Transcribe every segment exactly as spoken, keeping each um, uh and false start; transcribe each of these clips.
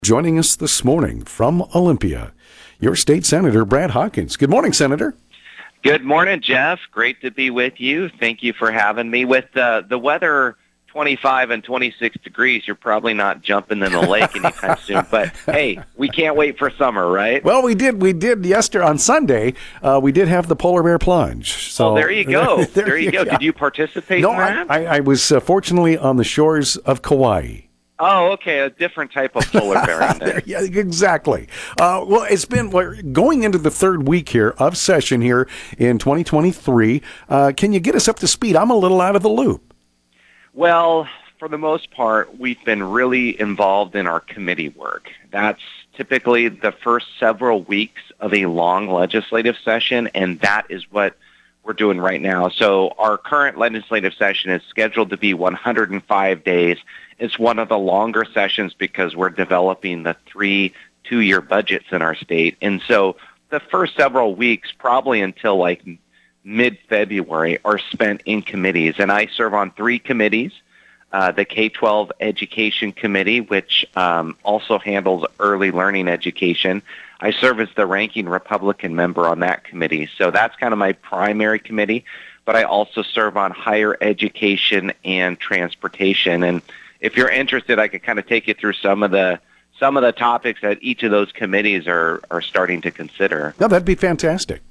Joining us this morning from Olympia, your state senator, Brad Hawkins. Good morning, Senator. Good morning, Jeff. Great to be with you. Thank you for having me. With uh, the weather twenty-five and twenty-six degrees, you're probably not jumping in the lake anytime soon. But, hey, we can't wait for summer, right? Well, we did. We did yesterday on Sunday. Uh, we did have the polar bear plunge. So oh, there you go. there, there you go. Yeah. Did you participate no, in that? I, I, I was uh, fortunately on the shores of Kauai. Oh, okay, a different type of polar bear. there, yeah, exactly. Uh, well, it's been we're going into the third week here of session here in twenty twenty-three. Uh, can you get us up to speed? I'm a little out of the loop. Well, for the most part, we've been really involved in our committee work. That's typically the first several weeks of a long legislative session, and that is what we're doing right now. So our current legislative session is scheduled to be one hundred five days. It's one of the longer sessions because we're developing the three two-year budgets in our state. And so the first several weeks, probably until like mid-February, are spent in committees. And I serve on three committees. Uh, the K twelve Education Committee, which um, also handles early learning education. I serve as the ranking Republican member on that committee. So that's kind of my primary committee. But I also serve on higher education and transportation. And if you're interested, I could kind of take you through some of the some of the topics that each of those committees are, are starting to consider. No, that'd be fantastic.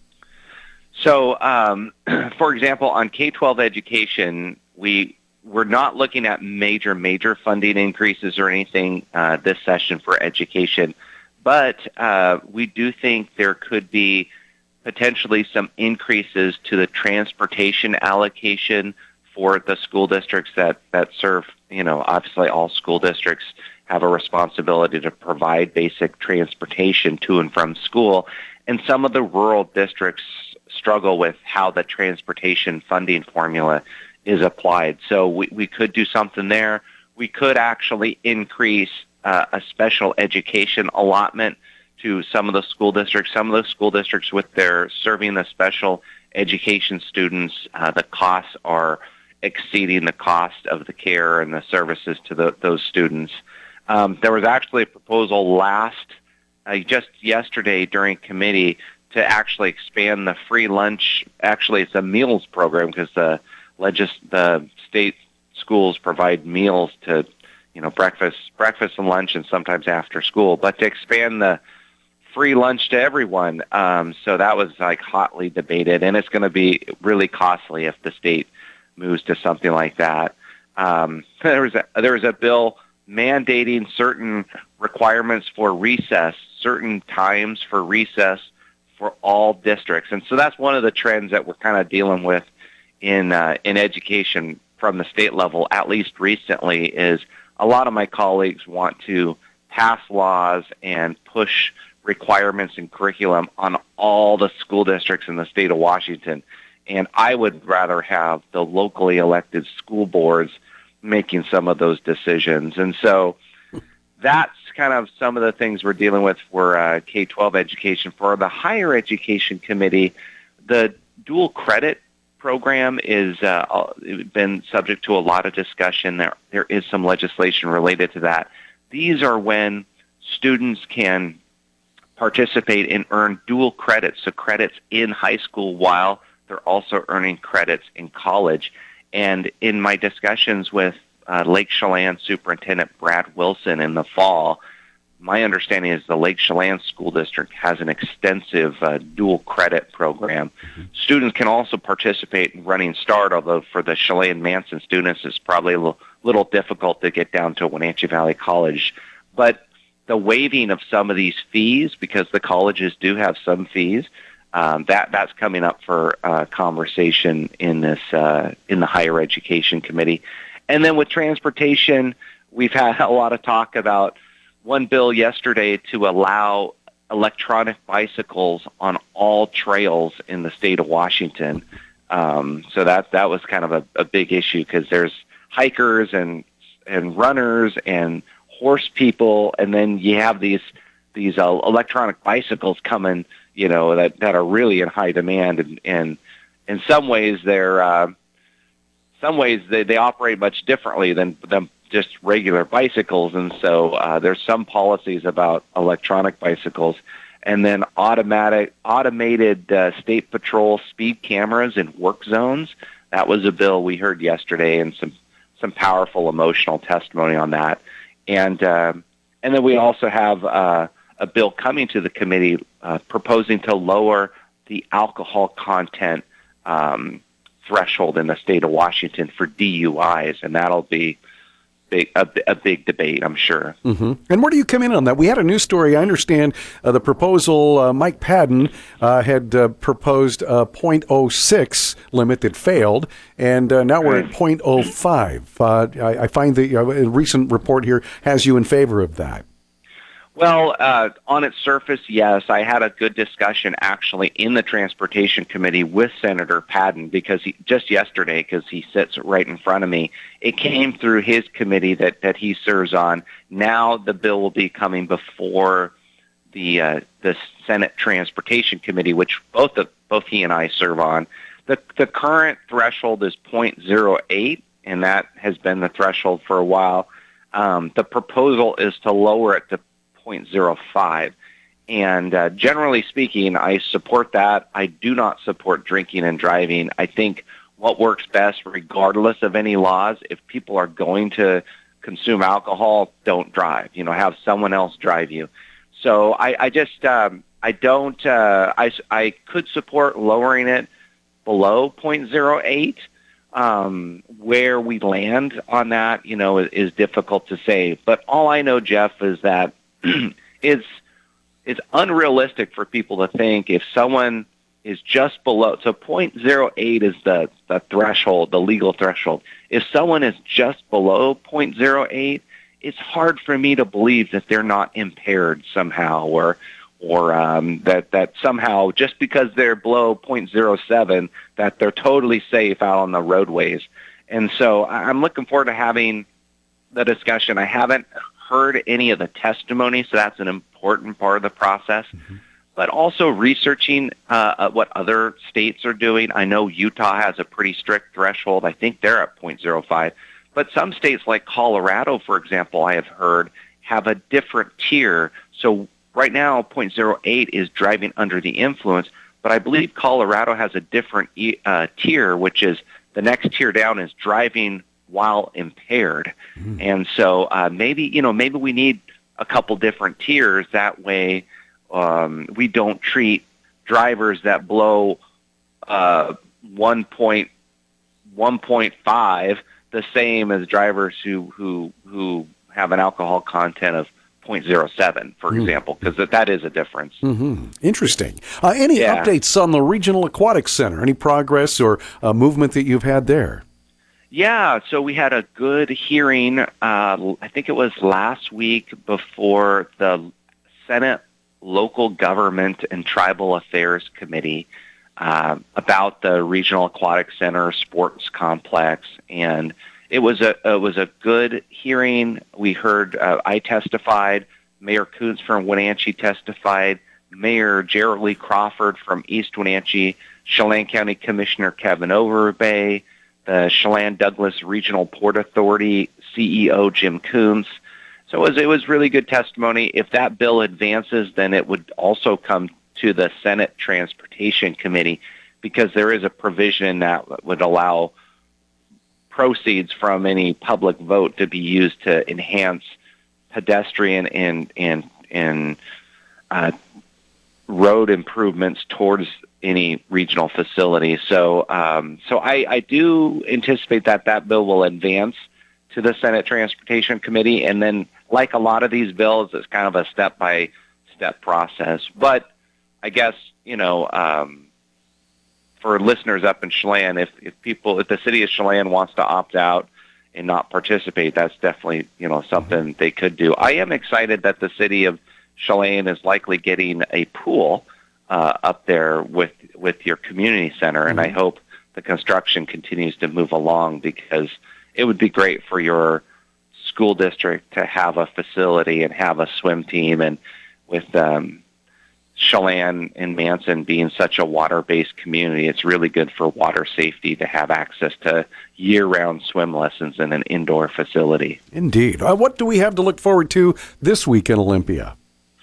So, um, for example, on K twelve education, we we're not looking at major, major funding increases or anything uh, this session for education, but uh, we do think there could be potentially some increases to the transportation allocation for the school districts that, that serve, you know, obviously all school districts have a responsibility to provide basic transportation to and from school. And some of the rural districts struggle with how the transportation funding formula is applied. So we, we could do something there. We could actually increase uh, a special education allotment to some of the school districts. Some of the school districts with their serving the special education students, uh, the costs are exceeding the cost of the care and the services to the, those students. Um, there was actually a proposal last, uh, just yesterday during committee, to actually expand the free lunch. Actually, it's a meals program because the legis- the state schools provide meals to, you know, breakfast, breakfast and lunch, and sometimes after school. But to expand the free lunch to everyone, um, so that was like hotly debated, and it's going to be really costly if the state moves to something like that. Um, there was a, there was a bill mandating certain requirements for recess, certain times for recess for all districts, and so that's one of the trends that we're kind of dealing with in uh, in education from the state level, at least recently, is a lot of my colleagues want to pass laws and push requirements and curriculum on all the school districts in the state of Washington. And I would rather have the locally elected school boards making some of those decisions. And so that's kind of some of the things we're dealing with for uh, K twelve education. For the higher education committee, the dual credit program is uh, been subject to a lot of discussion. There, there is some legislation related to that. These are when students can participate and earn dual credits, so credits in high school while they're also earning credits in college. And in my discussions with uh, Lake Chelan Superintendent Brad Wilson in the fall, my understanding is the Lake Chelan School District has an extensive uh, dual credit program. Mm-hmm. Students can also participate in Running Start, although for the Chelan-Manson students, it's probably a little, little difficult to get down to Wenatchee Valley College. But the waiving of some of these fees, because the colleges do have some fees, um, that that's coming up for uh, conversation in this uh, in the higher education committee. And then with transportation, we've had a lot of talk about one bill yesterday to allow electronic bicycles on all trails in the state of Washington. Um, so that that was kind of a, a big issue because there's hikers and and runners and horse people, and then you have these these uh, electronic bicycles coming, you know, that, that are really in high demand, and, and in some ways they're uh, some ways they, they operate much differently than than just regular bicycles. And so uh, there's some policies about electronic bicycles. And then automatic, automated uh, state patrol speed cameras in work zones. That was a bill we heard yesterday, and some, some powerful emotional testimony on that. And uh, and then we also have uh, a bill coming to the committee uh, proposing to lower the alcohol content um, threshold in the state of Washington for D U Is, and that'll be big, a, a big debate, I'm sure. Mm-hmm. And where do you come in on that? We had a news story. I understand uh, the proposal, uh, Mike Padden uh, had uh, proposed a point oh six limit that failed, and uh, now we're at point oh five. Uh, I, I find the uh, a recent report here has you in favor of that. Well, uh, on its surface, yes. I had a good discussion actually in the Transportation Committee with Senator Padden because he, just yesterday, because he sits right in front of me, it came through his committee that, that he serves on. Now the bill will be coming before the uh, the Senate Transportation Committee, which both of, both he and I serve on. The the current threshold is point oh eight, and that has been the threshold for a while. Um, the proposal is to lower it to point oh five. And uh, generally speaking, I support that. I do not support drinking and driving. I think what works best, regardless of any laws, if people are going to consume alcohol, don't drive. You know, have someone else drive you. So I, I just, um, I don't, uh, I, I could support lowering it below point oh eight. Um, where we land on that, you know, is, is difficult to say. But all I know, Jeff, is that it's it's unrealistic for people to think if someone is just below, so point oh eight is the, the threshold, the legal threshold. If someone is just below point oh eight, it's hard for me to believe that they're not impaired somehow, or or um, that, that somehow just because they're below point oh seven, that they're totally safe out on the roadways. And so I'm looking forward to having the discussion. I haven't heard any of the testimony, so that's an important part of the process. Mm-hmm. But also researching uh, what other states are doing. I know Utah has a pretty strict threshold. I think they're at point oh five. But some states like Colorado, for example, I have heard, have a different tier. So right now, point oh eight is driving under the influence, but I believe Colorado has a different uh, tier, which is the next tier down is driving while impaired. Mm. And so uh, maybe, you know, maybe we need a couple different tiers. That way um, we don't treat drivers that blow uh, one point five the same as drivers who, who, who have an alcohol content of point oh seven, for mm. example, because that, that is a difference. Mm-hmm. Interesting. Uh, any yeah. updates on the Regional Aquatic Center? Any progress or uh, movement that you've had there? Yeah, so we had a good hearing, uh, I think it was last week, before the Senate Local Government and Tribal Affairs Committee uh, about the Regional Aquatic Center Sports Complex. And it was a it was a good hearing. We heard, uh, I testified, Mayor Kuntz from Wenatchee testified, Mayor Gerald Lee Crawford from East Wenatchee, Chelan County Commissioner Kevin Overbay, the Chelan Douglas Regional Port Authority C E O Jim Kuntz. So it was, it was really good testimony. If that bill advances, then it would also come to the Senate Transportation Committee, because there is a provision that would allow proceeds from any public vote to be used to enhance pedestrian and and and uh, road improvements towards any regional facility. So, um, so I, I do anticipate that that bill will advance to the Senate Transportation Committee, and then, like a lot of these bills, it's kind of a step-by-step process. But I guess, you know, um, for listeners up in Chelan, if, if people, if the city of Chelan wants to opt out and not participate, that's definitely, you know, something they could do. I am excited that the city of Chelan is likely getting a pool uh, up there with with your community center, and mm-hmm. I hope the construction continues to move along, because it would be great for your school district to have a facility and have a swim team. And with um, Chelan and Manson being such a water-based community, it's really good for water safety to have access to year-round swim lessons in an indoor facility. Indeed. Uh, what do we have to look forward to this week in Olympia?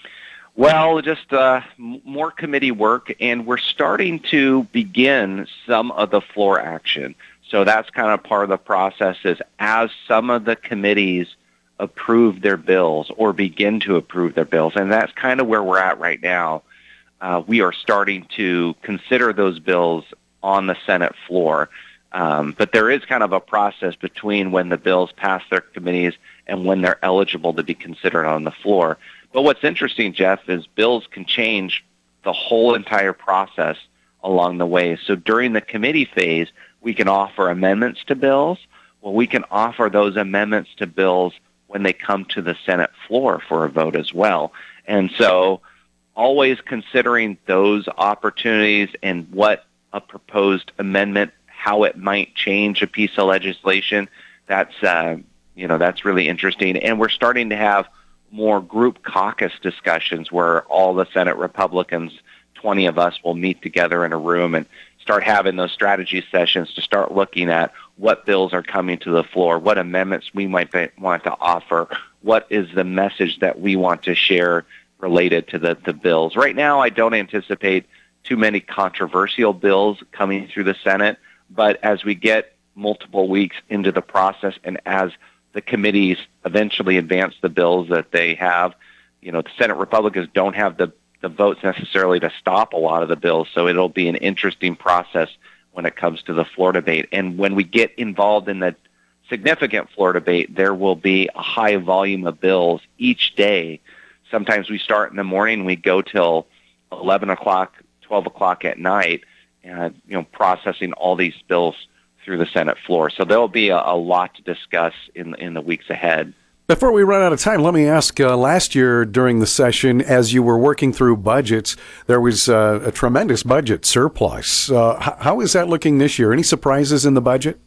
Well, just uh, m- more committee work, and we're starting to begin some of the floor action. So that's kind of part of the process is as some of the committees approve their bills or begin to approve their bills, and that's kind of where we're at right now. Uh, we are starting to consider those bills on the Senate floor. Um, but there is kind of a process between when the bills pass their committees and when they're eligible to be considered on the floor. But what's interesting, Jeff, is bills can change the whole entire process along the way. So during the committee phase, we can offer amendments to bills. Well, we can offer those amendments to bills when they come to the Senate floor for a vote as well. And so always considering those opportunities and what a proposed amendment, how it might change a piece of legislation, that's, uh, you know, that's really interesting. And we're starting to have more group caucus discussions where all the Senate Republicans, twenty of us, will meet together in a room and start having those strategy sessions to start looking at what bills are coming to the floor, what amendments we might be, want to offer, what is the message that we want to share related to the, the bills. Right now, I don't anticipate too many controversial bills coming through the Senate, but as we get multiple weeks into the process and as the committees eventually advance the bills that they have, you know, the Senate Republicans don't have the, the votes necessarily to stop a lot of the bills, so it'll be an interesting process when it comes to the floor debate. And when we get involved in the significant floor debate, there will be a high volume of bills each day. Sometimes we start in the morning, we go till eleven o'clock, twelve o'clock at night, and you know, processing all these bills through the Senate floor. So there'll be a, a lot to discuss in in the weeks ahead. Before we run out of time, let me ask, uh, last year during the session, as you were working through budgets, there was uh, a tremendous budget surplus. Uh, h- how is that looking this year? Any surprises in the budget?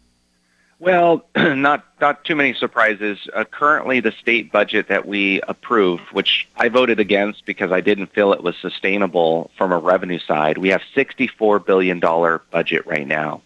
Well, not not too many surprises. Uh, currently, the state budget that we approved, which I voted against because I didn't feel it was sustainable from a revenue side, we have sixty-four billion dollars budget right now.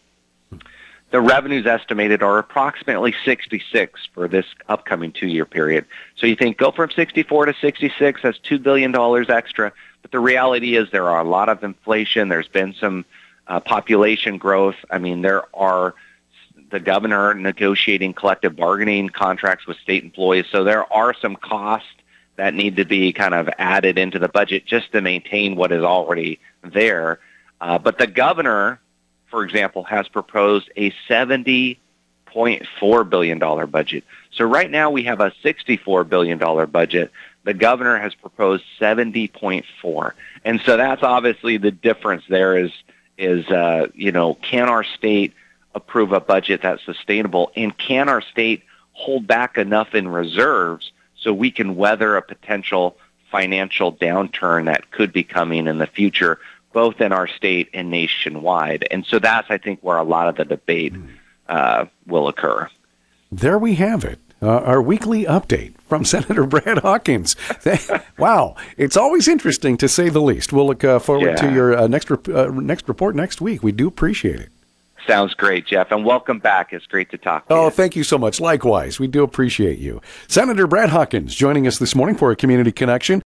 The revenues estimated are approximately sixty-six for this upcoming two-year period. So you think go from sixty-four to sixty-six, that's two billion dollars extra. But the reality is there are a lot of inflation. There's been some uh, population growth. I mean, there are the governor negotiating collective bargaining contracts with state employees. So there are some costs that need to be kind of added into the budget just to maintain what is already there. Uh, but the governor, for example, has proposed a seventy point four billion dollars budget. So right now we have a sixty-four billion dollars budget. The governor has proposed seventy point four. And so that's obviously the difference there is, is uh, you know, can our state approve a budget that's sustainable, and can our state hold back enough in reserves so we can weather a potential financial downturn that could be coming in the future, both in our state and nationwide. And so that's, I think, where a lot of the debate uh, will occur. There we have it. Uh, our weekly update from Senator Brad Hawkins. Wow. It's always interesting, to say the least. We'll look uh, forward yeah. to your uh, next, rep- uh, next report next week. We do appreciate it. Sounds great, Jeff, and welcome back. It's great to talk to oh, you. Oh, thank you so much. Likewise, we do appreciate you. Senator Brad Hawkins joining us this morning for a Community Connection.